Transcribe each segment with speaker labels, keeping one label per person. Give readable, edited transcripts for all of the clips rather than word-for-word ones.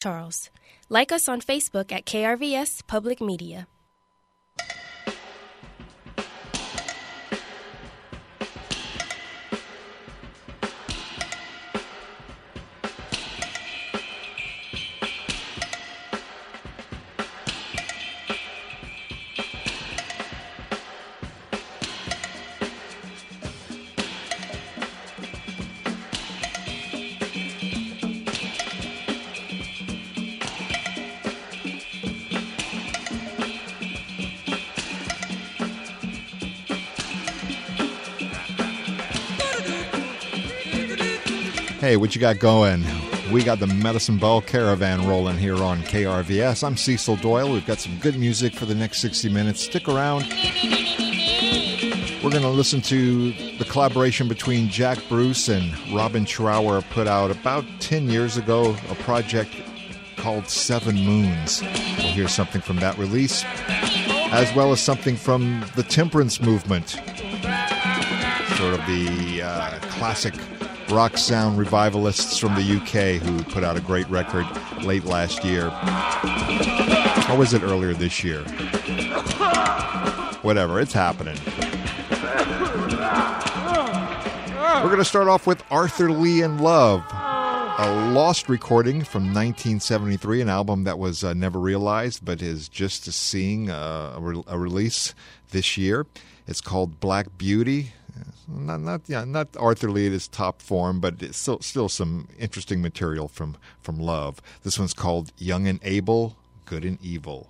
Speaker 1: Charles. Like us on Facebook at KRVS Public Media.
Speaker 2: Hey, what you got going? We got the Medicine Ball Caravan rolling here on KRVS. I'm Cecil Doyle. We've got some good music for the next 60 minutes. Stick around. We're going to listen to the collaboration between Jack Bruce and Robin Trower put out about 10 years ago, a project called Seven Moons. We'll hear something from that release, as well as something from the Temperance Movement, sort of the classic rock sound revivalists from the UK who put out a great record late last year. Or was it earlier this year? Whatever, it's happening. We're going to start off with Arthur Lee in Love, a lost recording from 1973, an album that was never realized but is just seeing a release this year. It's called Black Beauty. Not Arthur Lee at his top form, but it's still some interesting material from Love. This one's called Young and Able, Good and Evil.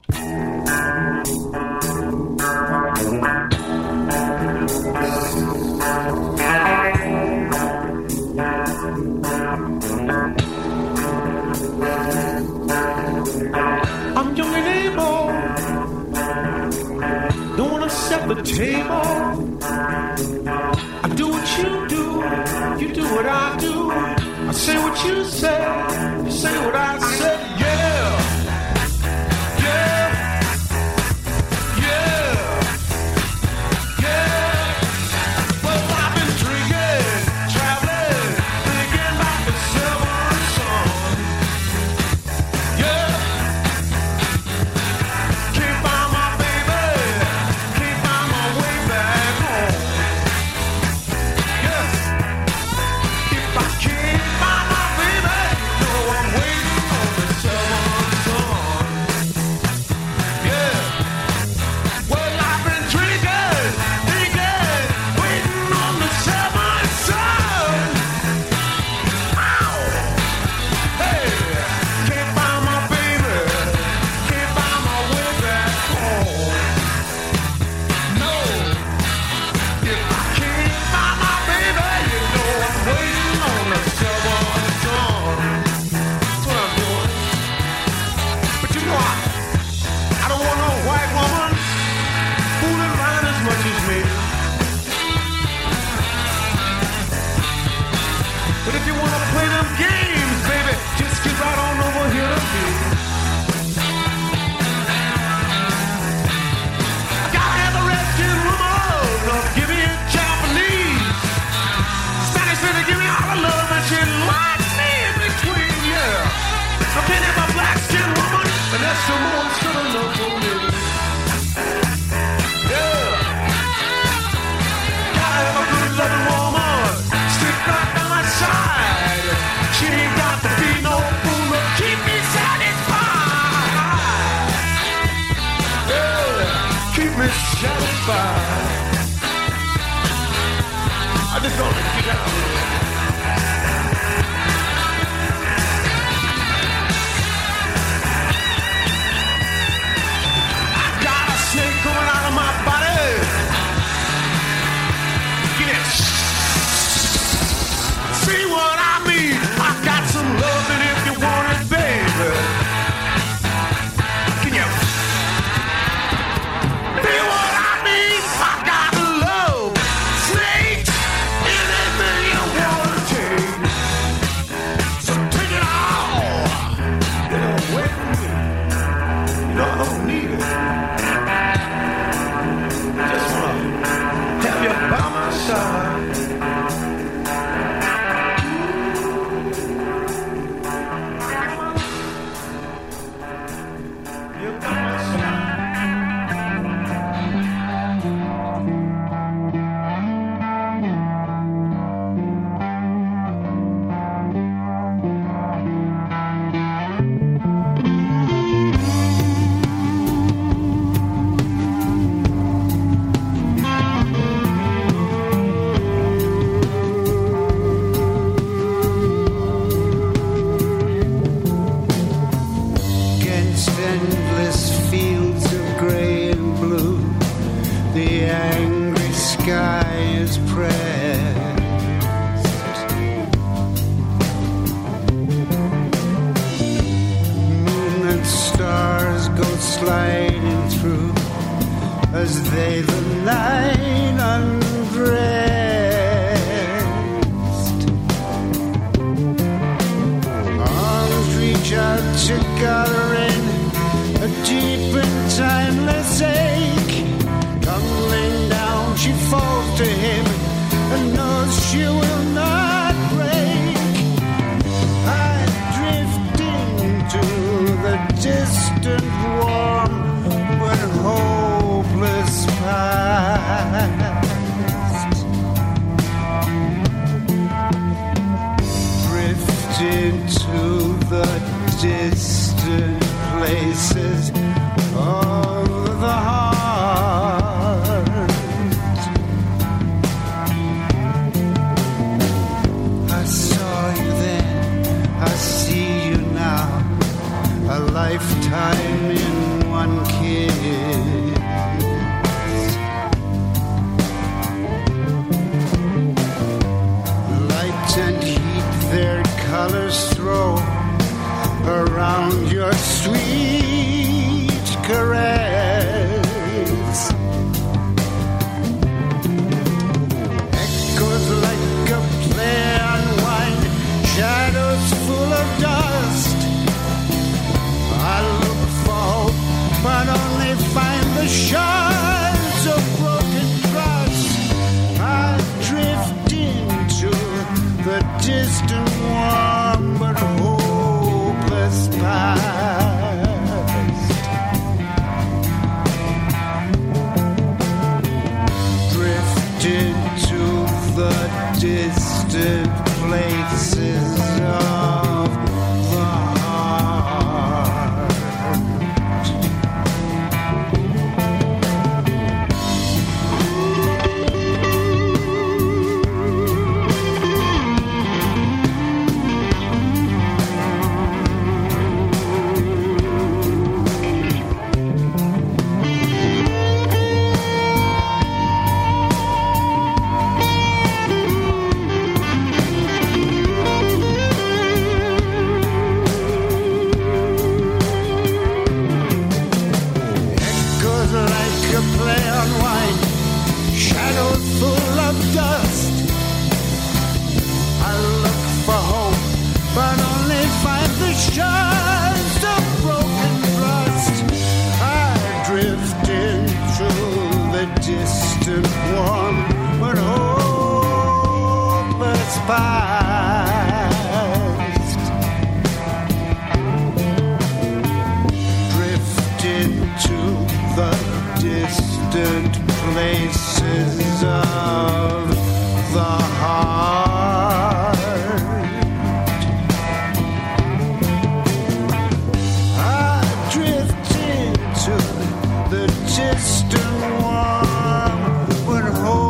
Speaker 3: I'm young and able, don't want to set the table. I do what you do, you do what I do. I say what you say, you say what I say. Yeah, yeah, yeah, yeah. Well, I've been drinking, traveling, thinking about the silver sun. Yeah, can't find my baby, can't find my way back home. If I can't find my baby, no, I'm waiting on the summer sun. Yeah. Well, I've been drinking, waiting on the summer sun. Ow. Hey, can't find my baby, can't find my way back home. No. If I can't find my baby, you know I'm waiting on the summer sun. That's what I'm doing. But you know I don't want no white woman fooling around as much as me. But if you want to play them games, baby, just get right on over here to me. I gotta have the Redskin woman, give me a Japanese. Spanish lady, give me all the love and she likes me in between, yeah. So can't have a black skin woman, and that's the most good enough for me. Yeah. Gotta have a good loving woman, stick right by my side. She ain't got to be no fool to keep me satisfied. Yeah, keep me satisfied. I just gonna get out of here. I got a snake coming out of my body. Get it. See what I mean? I got some loving if you want it, baby. Can you feel what I mean? I got love, snakes, anything you
Speaker 4: stars go sliding through as they the night undressed. Arms reach out together in a deep and timeless ache. Tumbling down, she falls to him and knows she will not break. I drift into the distant, warm but hopeless past. Drift into the distant places of the heart. I saw you then, I see you now, a lifetime in one kiss. Light and heat their colors throw around your sweet caress. Echoes like a play on wine, shadows full of dust. I look for hope, but only find the shards of broken trust. I drift into the distant, warm but hopeless past. Drift into the distant places of the heart. Echoes like a play on wine, shadows full of dust. I look for hope, but only find the shards of broken trust. I drift into the distant, warm but hopeless past. Drift into the distant places of the heart. I drift into the distant, warm but hopeless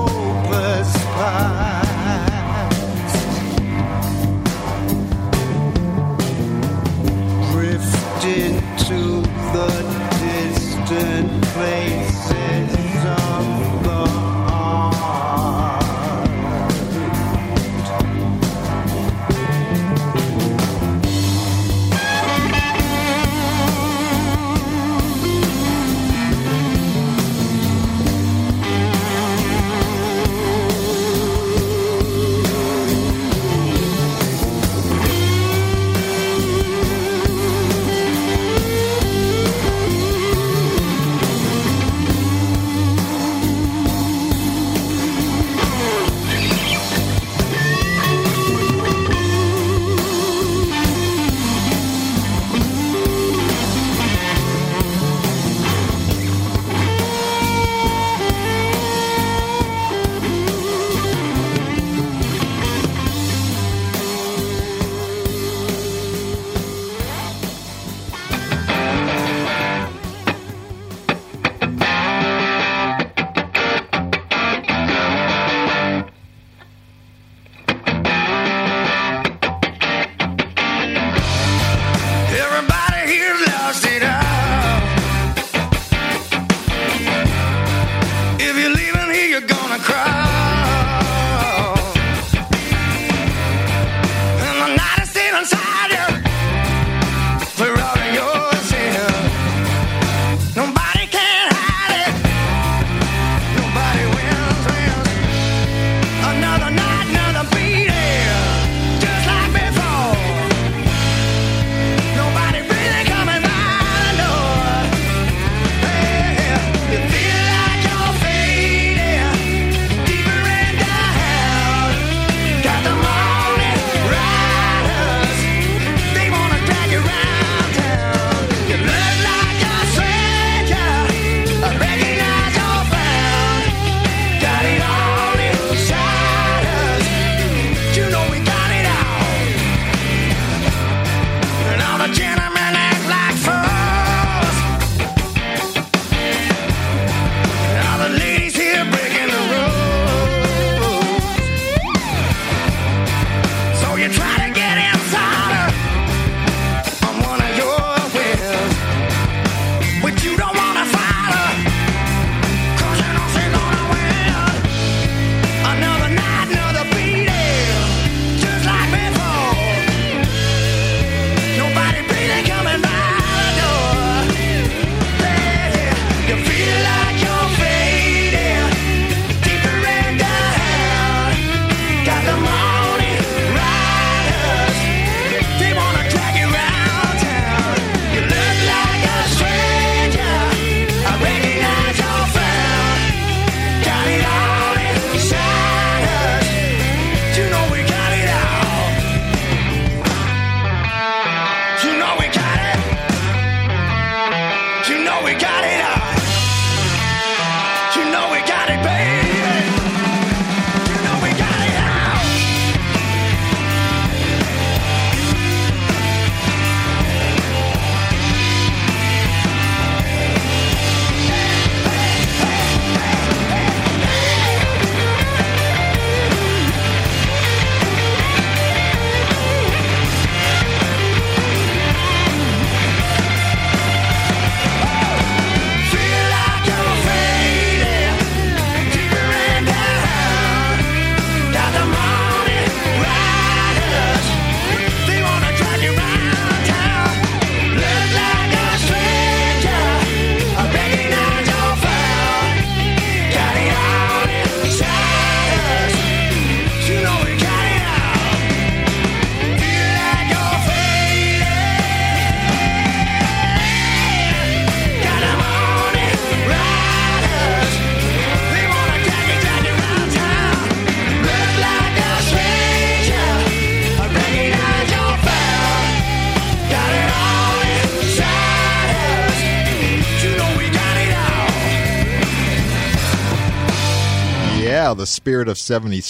Speaker 2: Yeah, the spirit of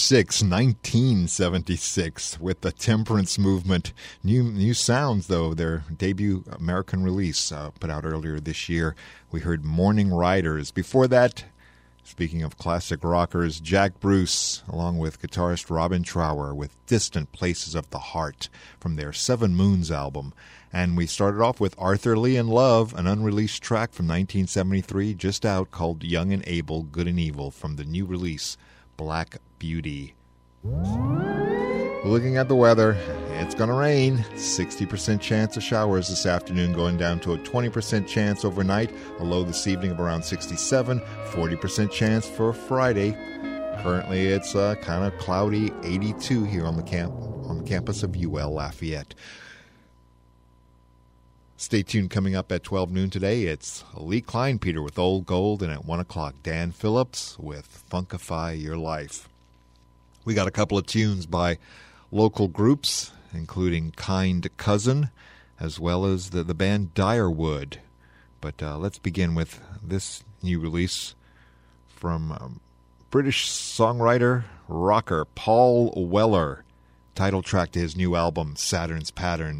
Speaker 2: 1976, with the Temperance Movement. New sounds, though. Their debut American release put out earlier this year. We heard Morning Riders. Before that, speaking of classic rockers, Jack Bruce, along with guitarist Robin Trower, with Distant Places of the Heart from their Seven Moons album. And we started off with Arthur Lee and Love, an unreleased track from 1973, just out, called Young and Able, Good and Evil, from the new release, Black Beauty. Looking at the weather, it's going to rain. 60% chance of showers this afternoon, going down to a 20% chance overnight. A low this evening of around 67. 40% chance for Friday. Currently, it's kind of cloudy, 82 here on the campus of UL Lafayette. Stay tuned. Coming up at 12 noon today, it's Lee Kleinpeter with Old Gold, and at 1 o'clock, Dan Phillips with Funkify Your Life. We got a couple of tunes by local groups, including Kind Cousin, as well as the band Direwood. But let's begin with this new release from British songwriter, rocker Paul Weller. Title track to his new album, Saturn's Pattern.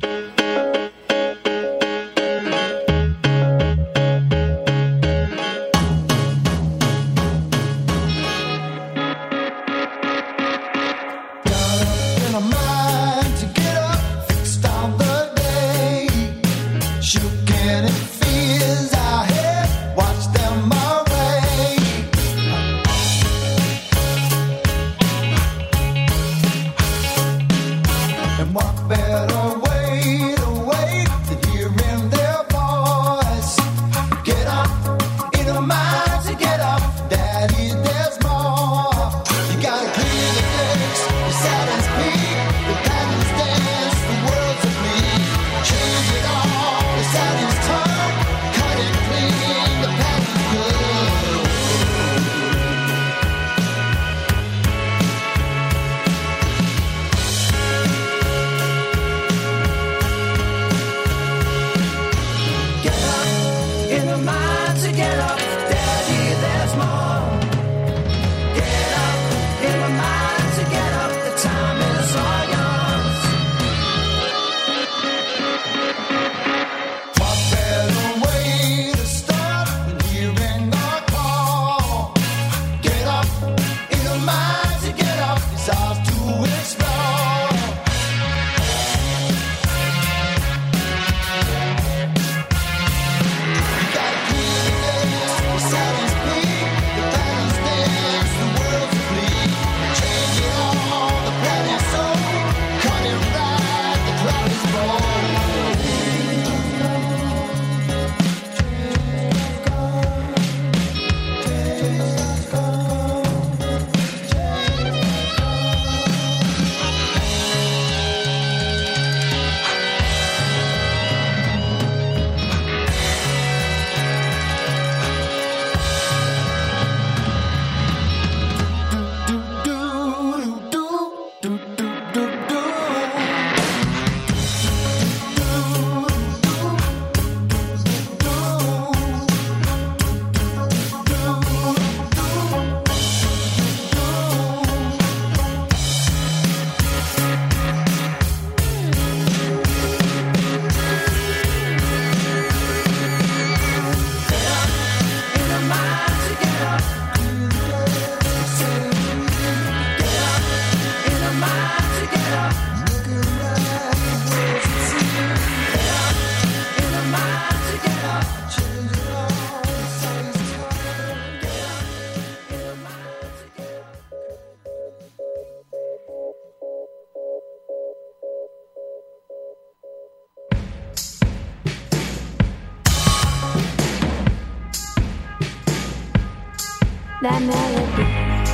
Speaker 5: That melody,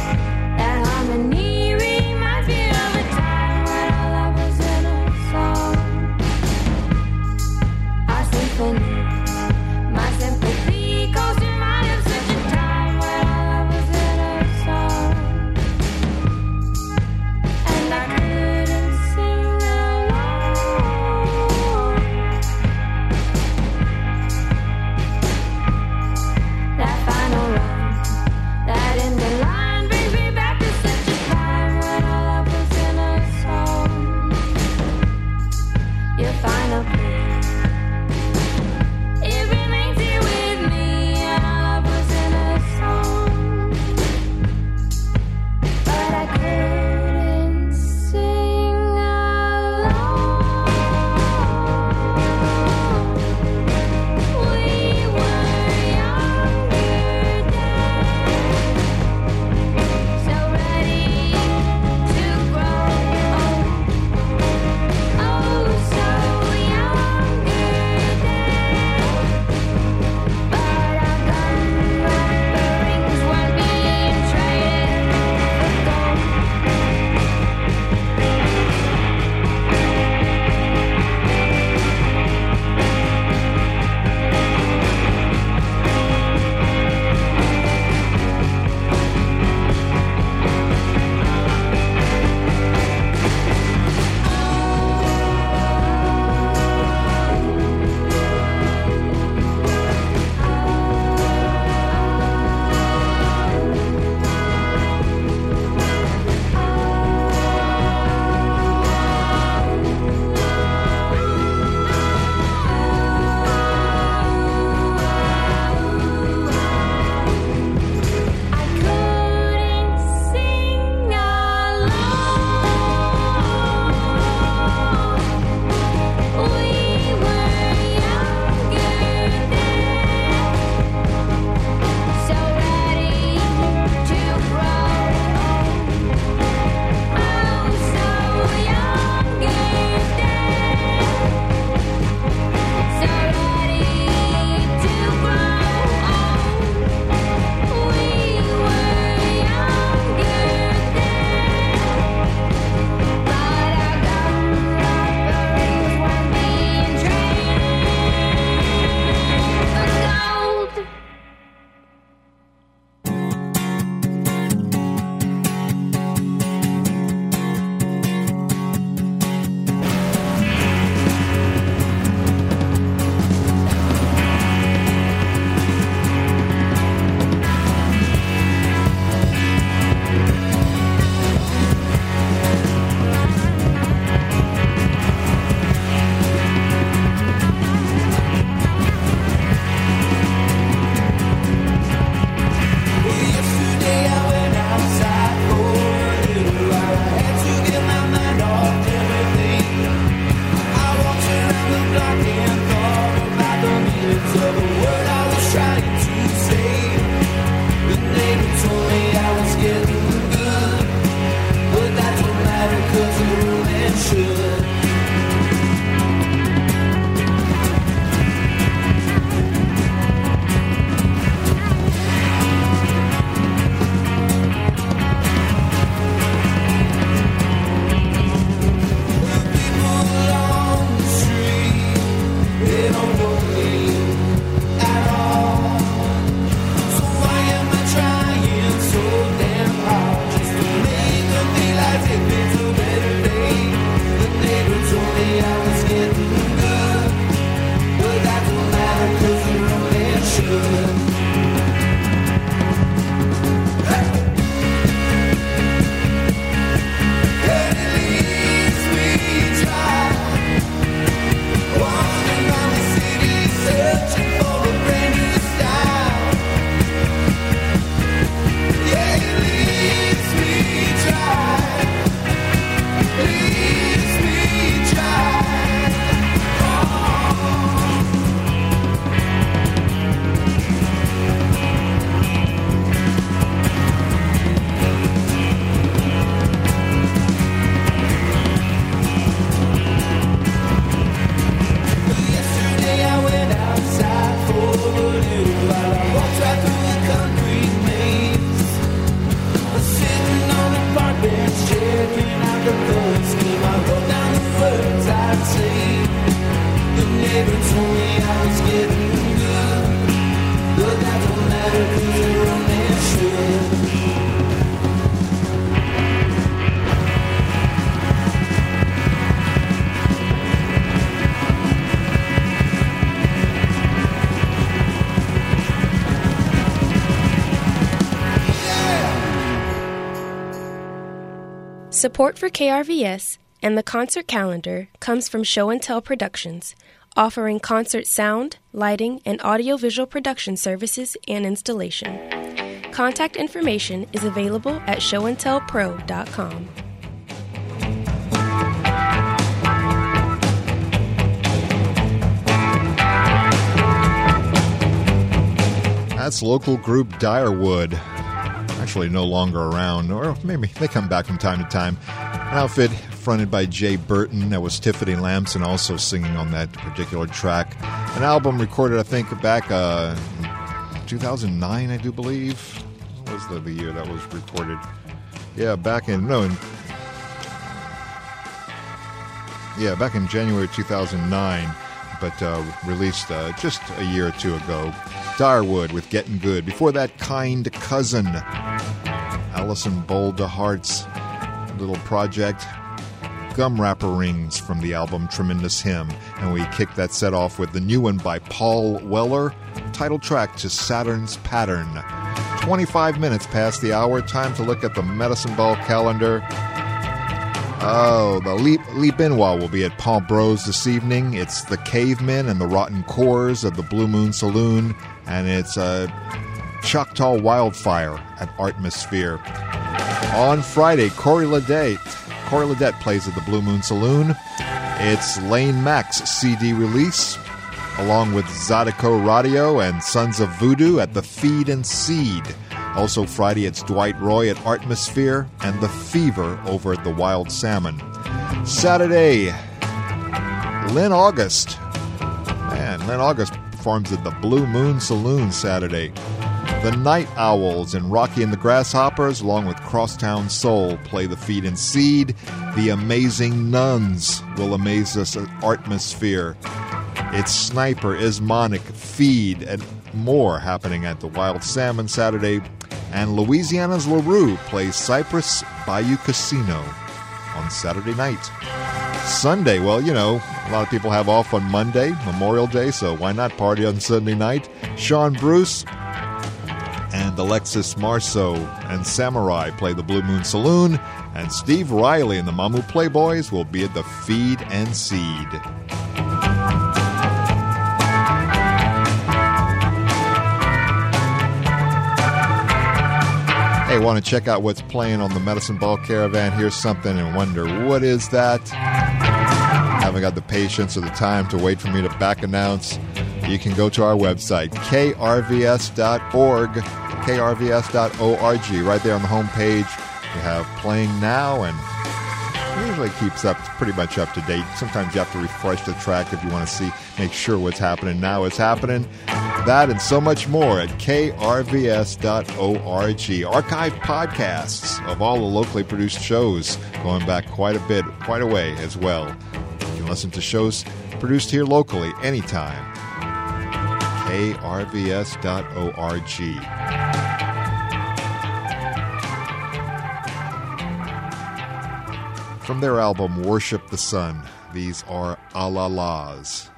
Speaker 5: that harmony reminds me of a time when our love was in a song. Our symphony, my sympathy goes to mind of such a time when our love was in a song. And I couldn't sing alone. That final run, that in the line brings me back to
Speaker 3: words of a word I was trying to say. The neighbor told me I was getting good, but that don't matter 'cause the romance should.
Speaker 1: Support for KRVS and the concert calendar comes from Show and Tell Productions, offering concert sound, lighting, and audiovisual production services and installation. Contact information is available at showandtellpro.com.
Speaker 2: That's local group Direwood. Actually no longer around, or maybe they come back from time to time. An outfit fronted by Jay Burton. That was Tiffany Lamson also singing on that particular track. An album recorded, I think, back 2009, I do believe. What was the year that was recorded? Yeah, back in January 2009, but released just a year or two ago. Direwood with Getting Good. Before that, Kind Cousin, Alison Boulderhart's little project, Gum Wrapper Rings from the album Tremendous Hymn. And we kicked that set off with the new one by Paul Weller, title track to Saturn's Pattern. 25 minutes past the hour, time to look at the Medicine Ball calendar. Oh, the Lee Benoit will be at Paul Bros this evening. It's the Cavemen and the Rotten Cores of the Blue Moon Saloon, and it's Choctaw Wildfire at Artmosphere. On Friday, Corey Ledette plays at the Blue Moon Saloon. It's Lane Mack's CD release, along with Zydeco Radio and Sons of Voodoo at the Feed and Seed. Also Friday, it's Dwight Roy at Artmosphere and The Fever over at the Wild Salmon. Saturday, Lynn August. Man, Lynn August performs at the Blue Moon Saloon Saturday. The Night Owls and Rocky and the Grasshoppers, along with Crosstown Soul, play the Feed and Seed. The Amazing Nuns will amaze us at Artmosphere. It's Sniper, Ismonic, Feed, and more happening at the Wild Salmon Saturday. And Louisiana's LaRue plays Cypress Bayou Casino on Saturday night. Sunday, well, you know, a lot of people have off on Monday, Memorial Day, so why not party on Sunday night? Sean Bruce and Alexis Marceau and Samurai play the Blue Moon Saloon, and Steve Riley and the Mamu Playboys will be at the Feed and Seed. Hey, want to check out what's playing on the Medicine Ball Caravan? Here's something and wonder, what is that? Haven't got the patience or the time to wait for me to back announce. you can go to our website, krvs.org, krvs.org. Right there on the homepage, you have Playing Now, and it usually keeps up pretty much up to date. Sometimes you have to refresh the track if you want to see, make sure what's happening now is happening. That and so much more at krvs.org. Archive podcasts of all the locally produced shows going back quite a way as well. You can listen to shows produced here locally anytime. krvs.org. From their album Worship the Sun, these are Alalas.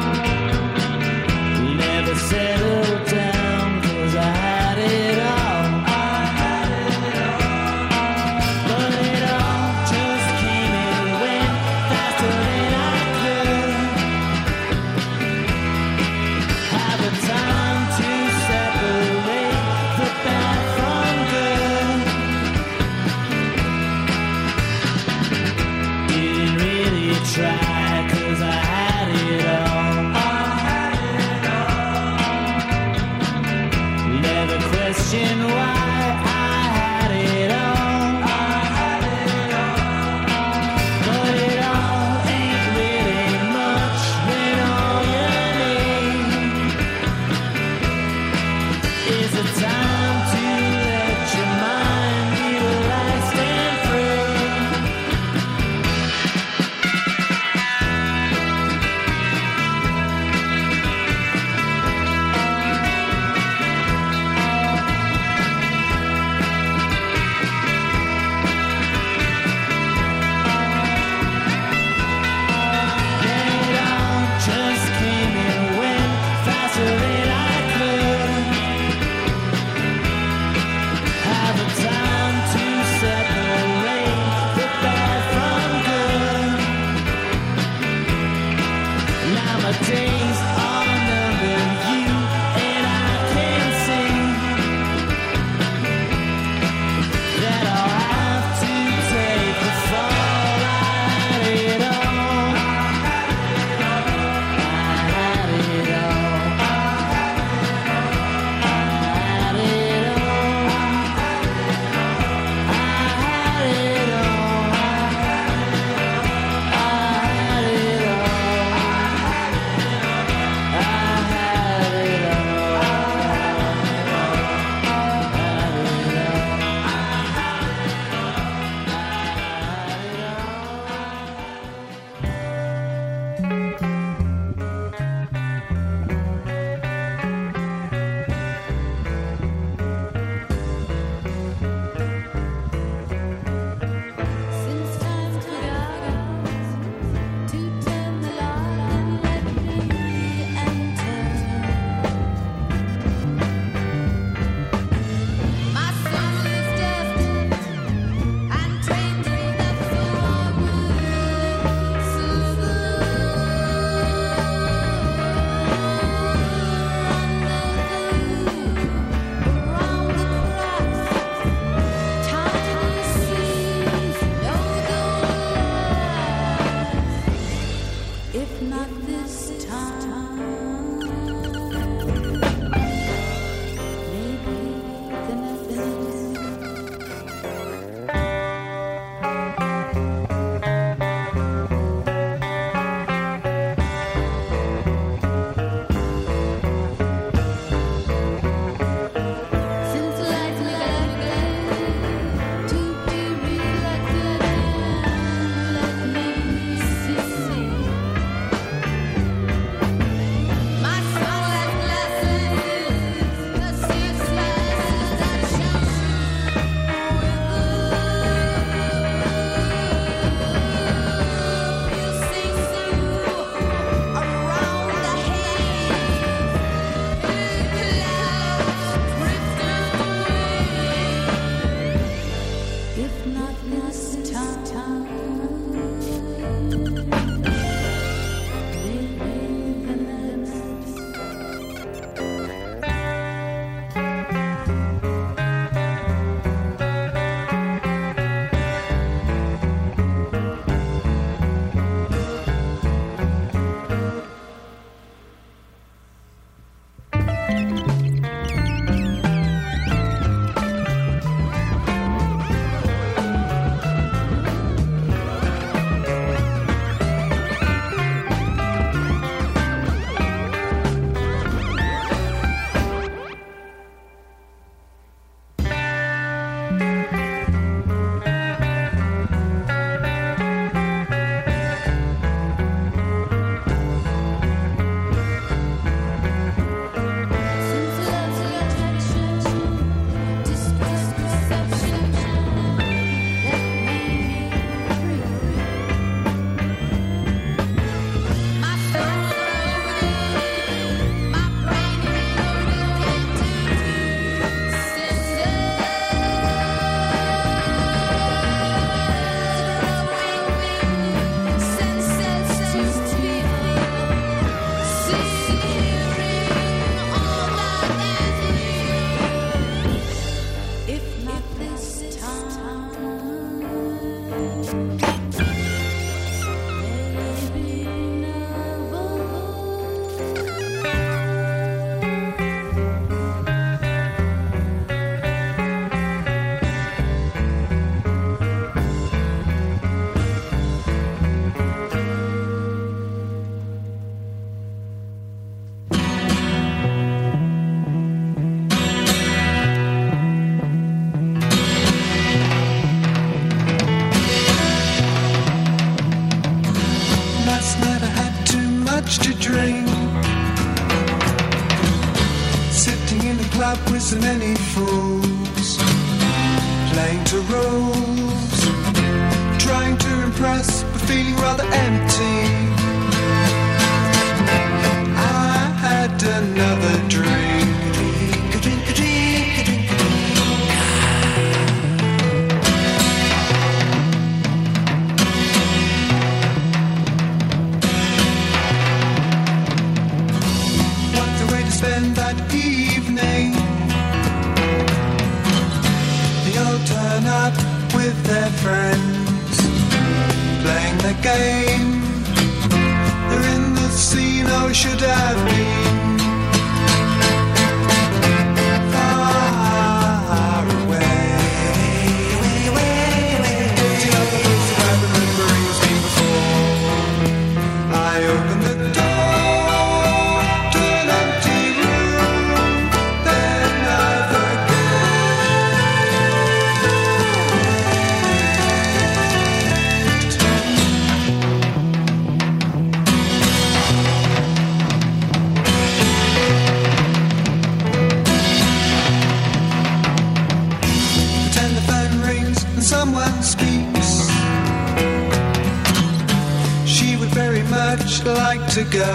Speaker 6: Settled down 'cause I had it all. club with so many fools, playing to rules, trying to impress but feeling rather empty. I had another drink, a drink, a drink, a drink, a drink, a drink. What a way to spend that evening. They all turn up with their friends, playing the game. They're in the scene, or should have been far away. Getting up the place that I remember it's been before. I opened the door to an empty room, then I pretend the phone rings and someone speaks. She would very much like to go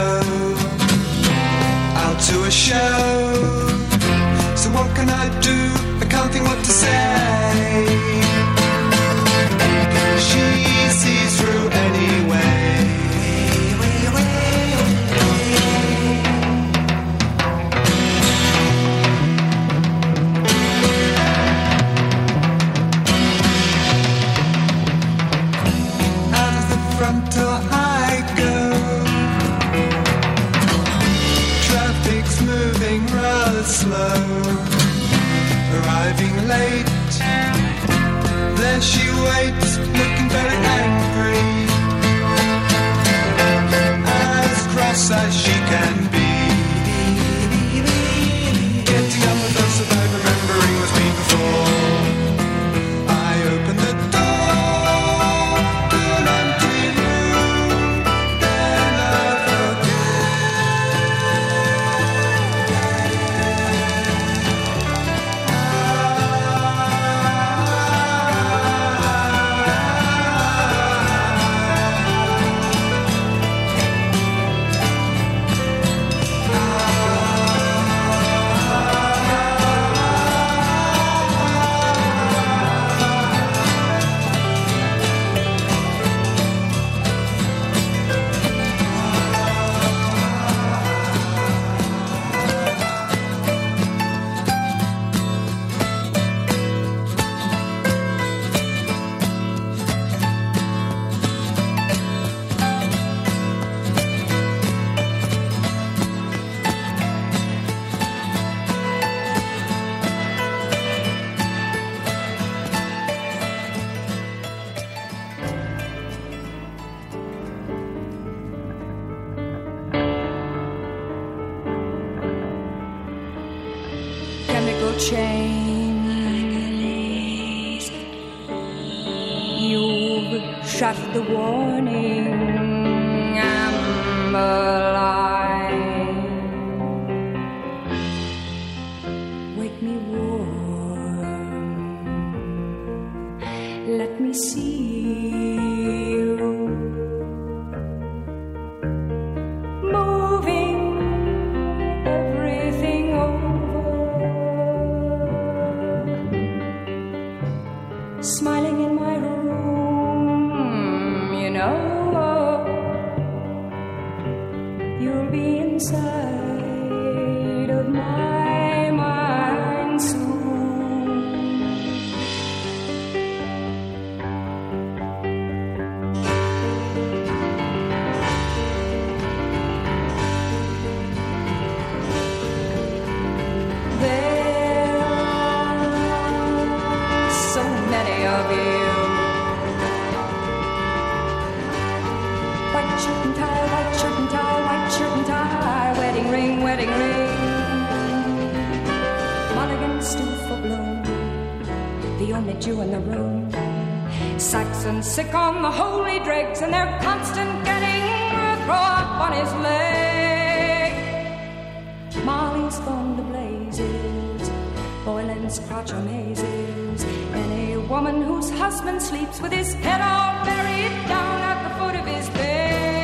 Speaker 6: out to a show. So what can I do? I can't think what to say. She sees through anyway. Out of the front door I go. Traffic's moving rather slow, arriving late. There she waits, looking very angry, as cross as she can be. Getting up with us without remembering what's been before. I open the door to an empty room, then I forget.
Speaker 7: changed. You've shut the warning amber line. Wake me warm, let me see you moving everything over, smiling in my room, you know, you'll be inside of my mind soon. There's so many of you. White shirt and tie, white shirt and tie, white shirt and tie, wedding ring, wedding ring. Mulligan's still for bloom, the only Jew in the room. Saxon sick on the holy dregs, and they're constant getting throw up on his leg. Molly's gone to blazes, Boylan's crotch amazes any woman whose husband sleeps with his head all buried down at the foot of his bed.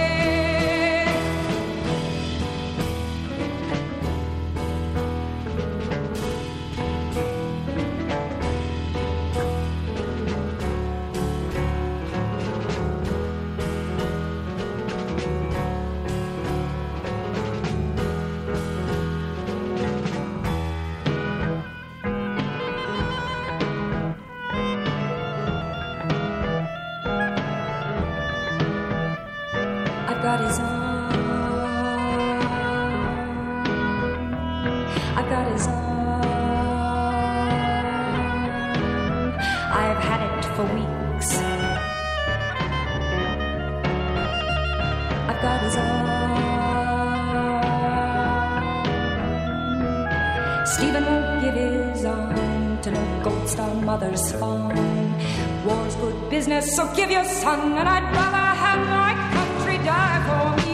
Speaker 7: I've got his arm, I've got his arm, I've had it for weeks. I've got his arm. Stephen won't give his arm to no Gold Star mother's farm. War's good business, so give your son, and I'd rather have my country die for me.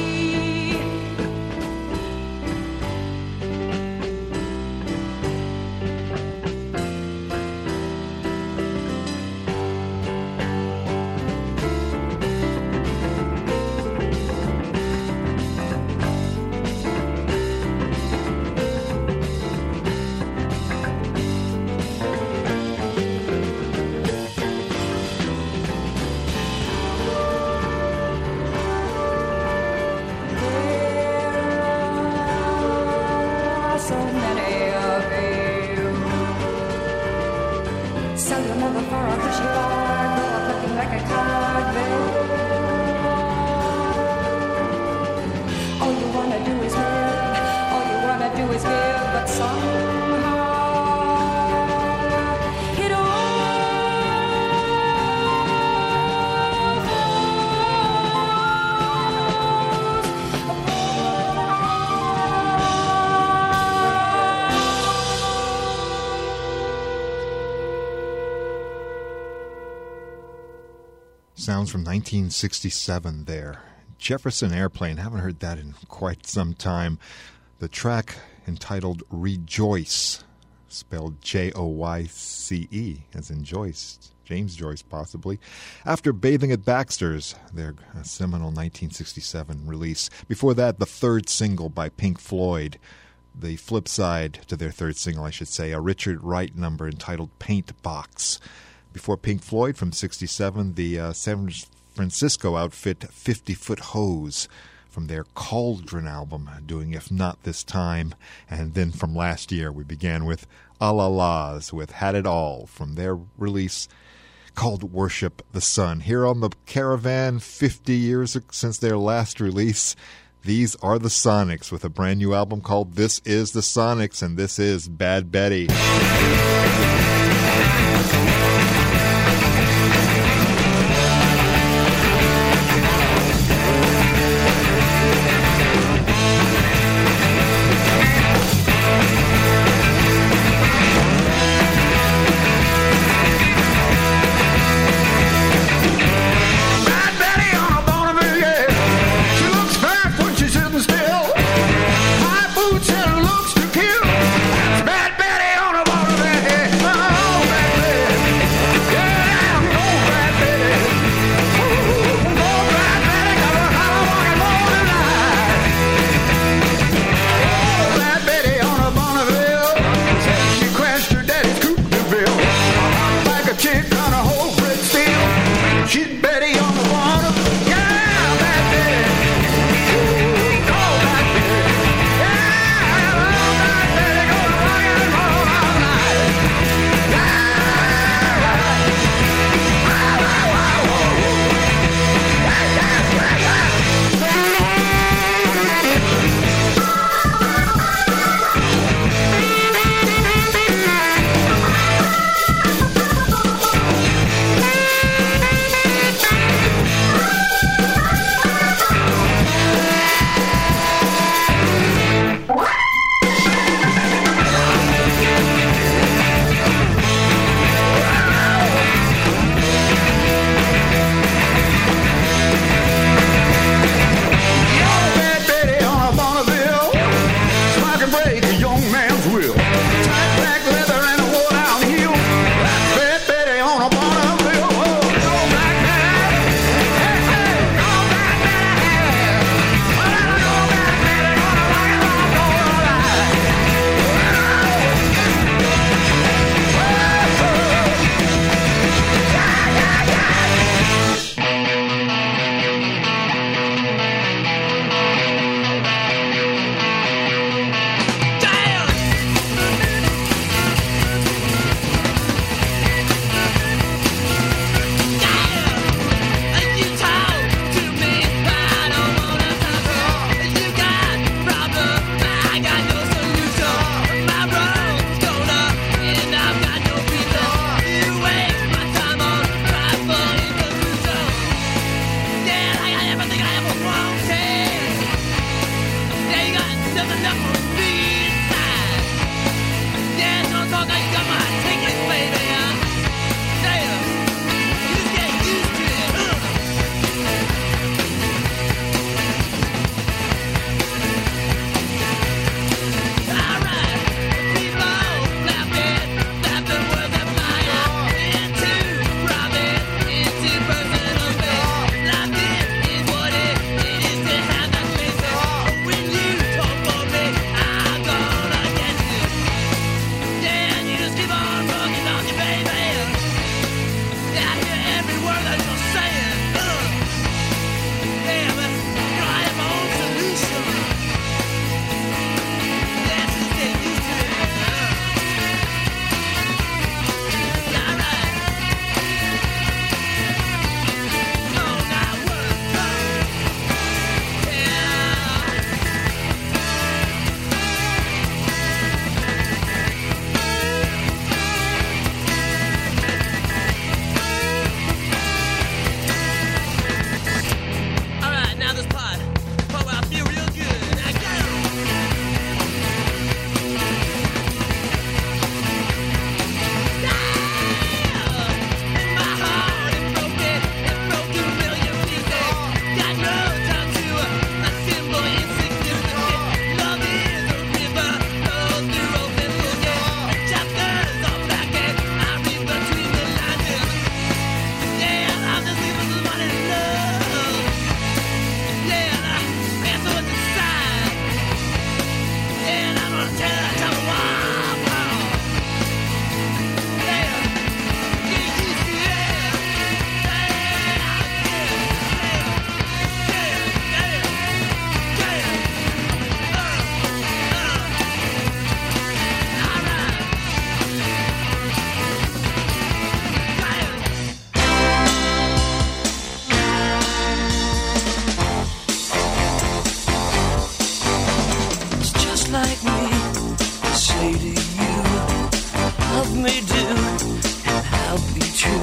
Speaker 7: So many of you sell your mother for a cushy bar, grow up looking like a card bill. All you wanna do is live, all you wanna do is give, but somehow it all
Speaker 2: Sounds from 1967 there. Jefferson Airplane, haven't heard that in quite some time. The track entitled Rejoice, spelled Joyce, as in Joyce, James Joyce possibly, after Bathing at Baxter's, their seminal 1967 release. Before that, the third single by Pink Floyd, the flip side to their third single, I should say, a Richard Wright number entitled Paint Box. Before Pink Floyd from 67, the San Francisco outfit 50 Foot Hose from their Cauldron album, doing If Not This Time. And then from last year, we began with A-La-Las with Had It All from their release called Worship the Sun. Here on the Caravan, 50 years since their last release, these are the Sonics with a brand new album called This Is the Sonics, and this is Bad Betty.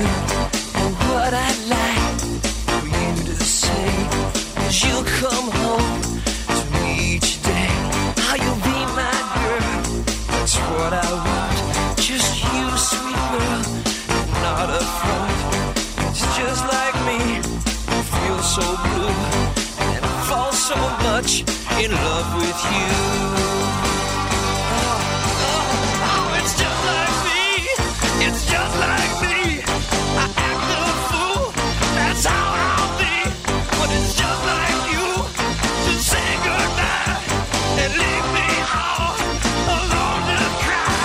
Speaker 8: And what I'd like for you to say is you'll come home to me each day. How you'll be my girl, that's what I want. Just you, sweet girl, not a front. It's just like me, I feel so blue and I fall so much in love with you. Oh, it's just like me, it's just like me. I act a fool, that's how I'll be. But it's just like you to say goodnight and leave me all alone to cry.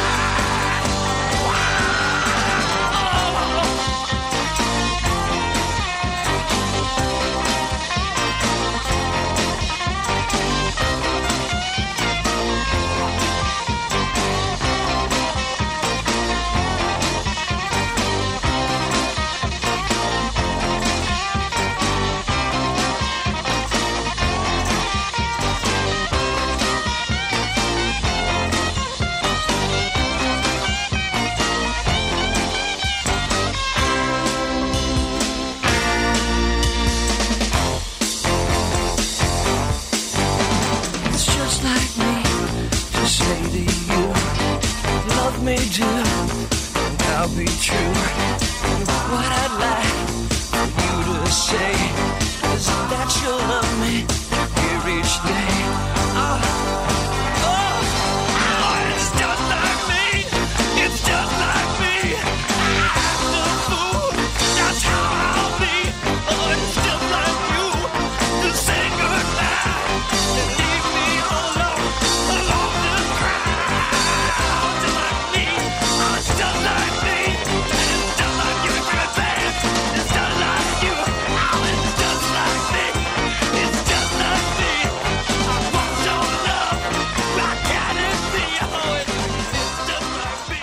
Speaker 8: It's just like me to say to you, love me do, and I'll be true. And what I'd like for you to say is that you'll love me here each day. Oh, oh, oh, it's just like me, it's just like me. I'm the fool, that's how I'll be. Oh, it's just like you to say goodbye and leave me alone to cry. Oh, just like me, oh, it's just like me. It's just like you, baby. It's just like you. Oh, it's just like me. It's just like me. I want your love. I gotta see. Oh, it's just like me.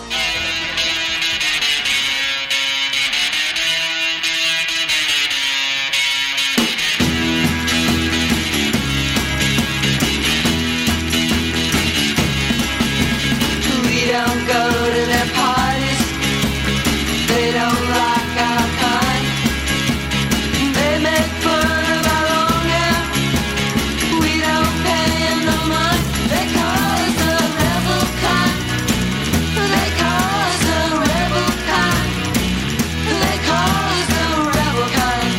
Speaker 8: We don't go to their parties. They don't like our kind. They make fun of our long hair. We don't pay them no mind. They call us the rebel kind. They call us the rebel kind. They call us the rebel kind.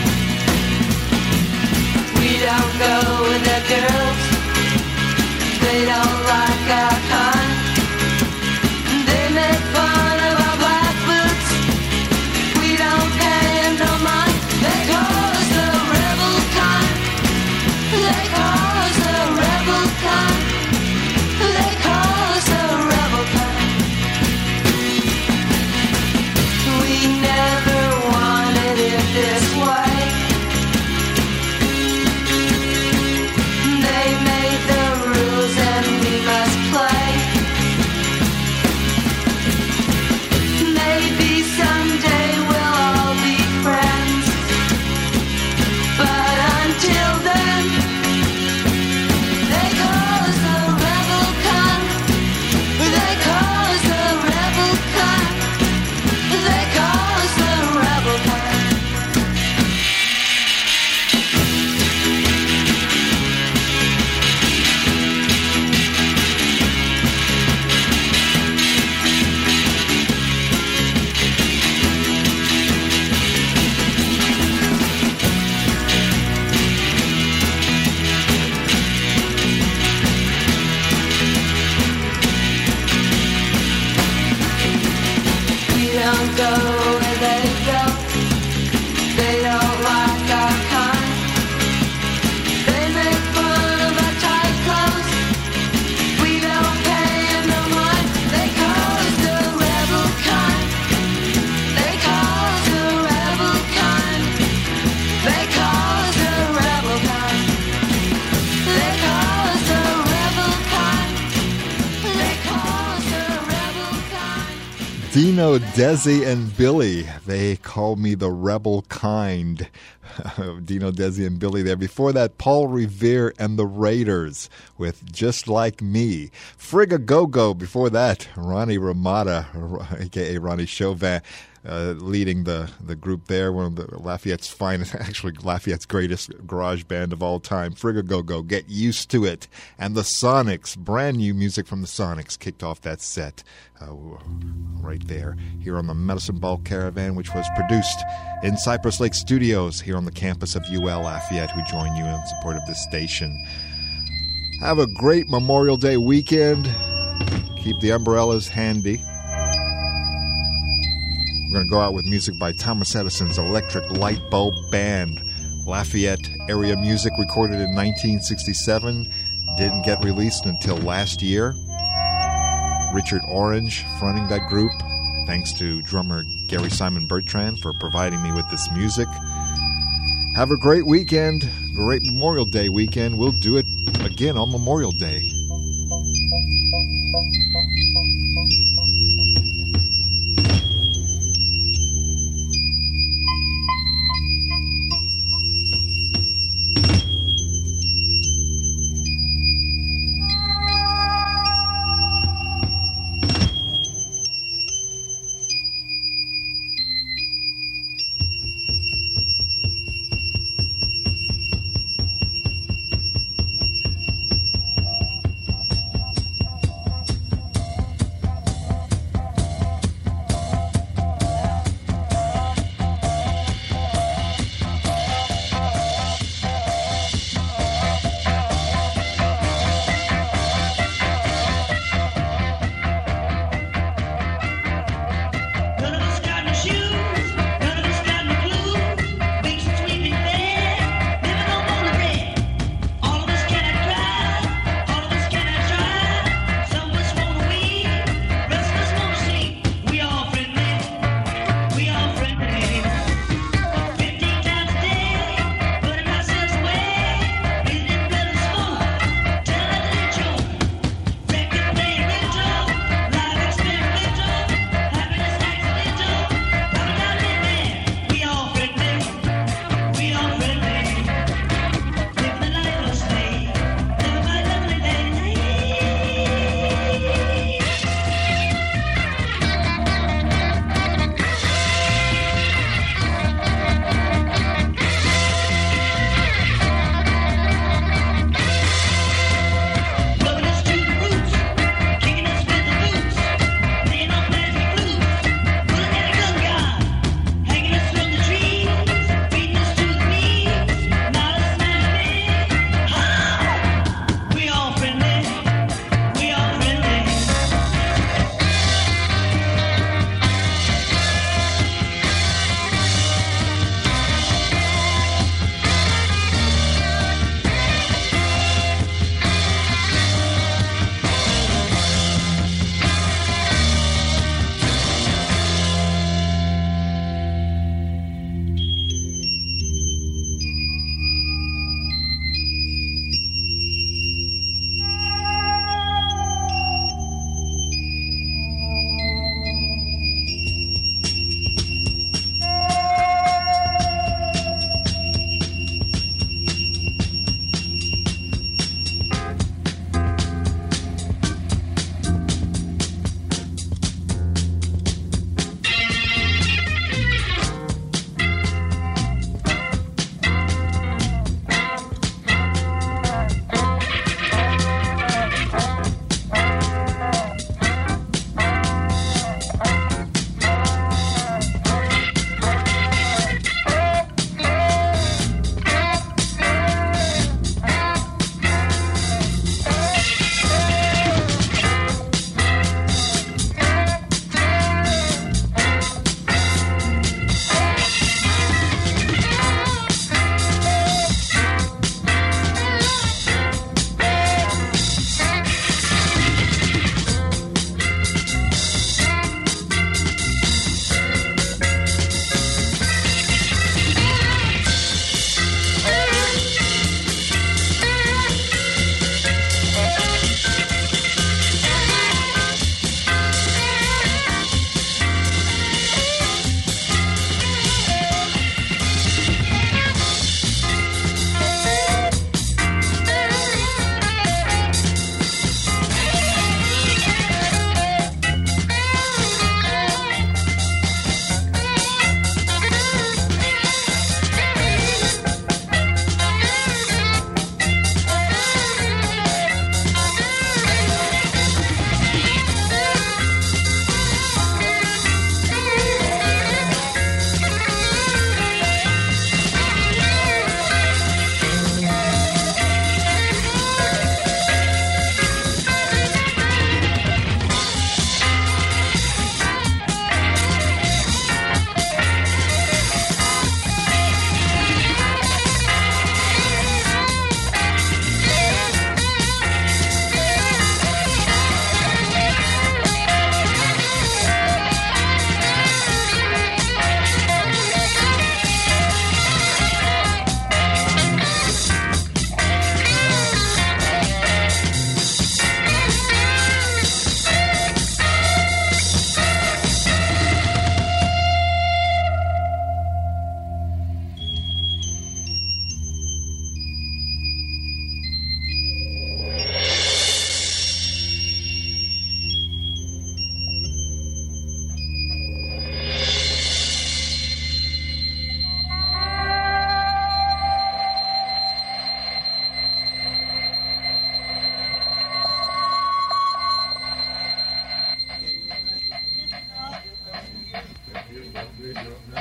Speaker 8: We don't go with their girls. They don't like our kind. They make fun of our black boots. We don't pay them no mind. They call us the rebel kind. They call us the rebel kind. They call us the rebel kind. We never wanted it this way. They made the rules and we must play. Maybe someday we'll all be friends. But until then, they call us the rebel kind. They call us the rebel kind. They call us the rebel kind. We don't go where they go. They don't like our kind. They make fun of our tight clothes. We don't pay them no mind. They call us the rebel kind. They call us the rebel kind. They call us the rebel kind. They call us the rebel kind. They call us the rebel kind.
Speaker 2: Dino, Desi, and Billy. They call me the rebel kind. Dino, Desi, and Billy there. Before that, Paul Revere and the Raiders with Just Like Me. Frigga Go-Go before that, Ronnie Ramada, a.k.a. Ronnie Chauvin. leading the group there, one of the Lafayette's finest, actually Lafayette's greatest garage band of all time, Frigga-Go-Go, Get Used to It. And the Sonics, brand new music from the Sonics, kicked off that set right there, here on the Medicine Ball Caravan, which was produced in Cypress Lake Studios here on the campus of UL Lafayette, who join you in support of this station. Have a great Memorial Day weekend. Keep the umbrellas handy. We're going to go out with music by Thomas Edison's Electric Light Bulb Band. Lafayette area music recorded in 1967. Didn't get released until last year. Richard Orange fronting that group. Thanks to drummer Gary Simon Bertrand for providing me with this music. Have a great weekend, great Memorial Day weekend. We'll do it again on Memorial Day.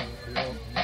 Speaker 9: Philadelphia.